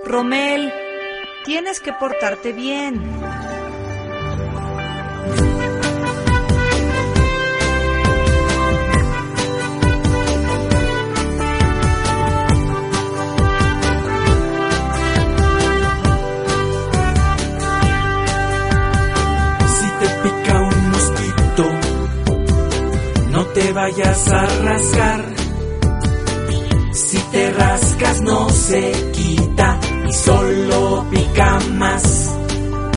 Romel, tienes que portarte bien. Si te pica un mosquito, no te vayas a rascar. Si te rascas no se quita y solo pica más.